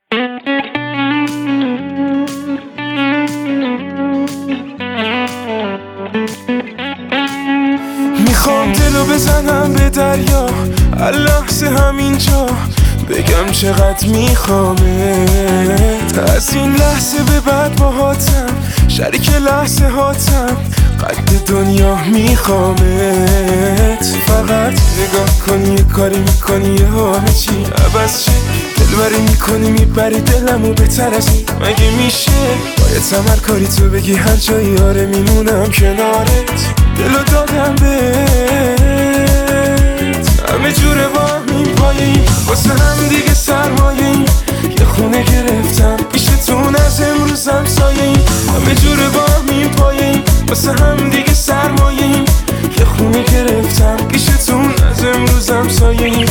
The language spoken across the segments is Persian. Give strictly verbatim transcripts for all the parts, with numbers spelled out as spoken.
میخوام دلو بزنم به دریا اللحظه همینجا بگم چقدر میخوامت. از این لحظه به بعد باهاتم شریک لحظه هاتم قد دنیا میخوامت. فقط نگاه کنی یه کاری میکنی یه همه چی عوض شه دلبری میکنی میبری دلمو بهتر از این مگه میشه؟ باید سمر کاری تو بگی هر جایی آره میمونم کنارت دلو دادم بهت همه جوره با همین پایین واسه هم دیگه سرمایه‌ایم یه خونه گرفتم پیشتون از امروزم سایه‌ایم همه جوره با همین پایین واسه هم دیگه سرمایه‌ایم یه خونه گرفتم پیشتون از امروزم سایه‌ایم.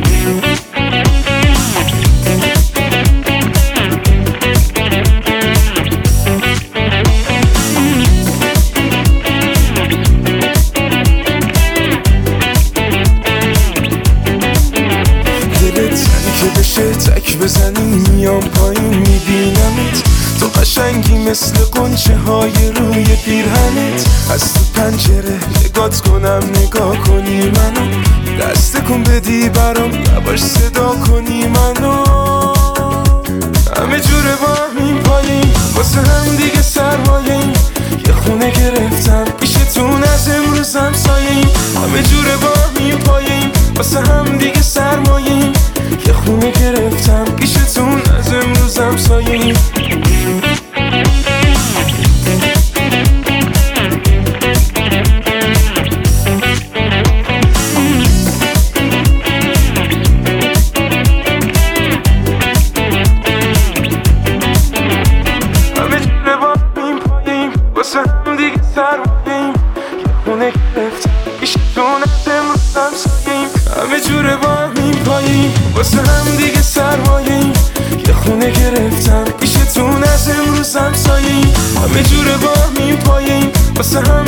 تک بزنی میام پایین میبینمت تو قشنگی مثل قنچه های روی پیرهنت از تو پنجره نگات کنم نگاه کنی منو دست کن بدی برام یواش صدا کنی منو همه جوره با همین پایین واسه هم دیگه سرمایه‌ایم یه خونه گرفتم پیشتون از امروزم سایه‌ایم همه جوره با همین پایین واسه هم دیگه سرمایه‌ایم یه خونه گرفتم پیشتون از امروزم سایه‌ایم. همه جوره با همین پایین واسه هم دیگه سرمایه‌ایم یه خونه گرفتم پیشتون از امروزم سایه‌ایم همه جوره با همین پایین واسه هم دیگه سرمایه‌ایم یه خونه گرفتم پیشتون از امروزم سایه‌ایم همه جوره با همین پایین واسه هم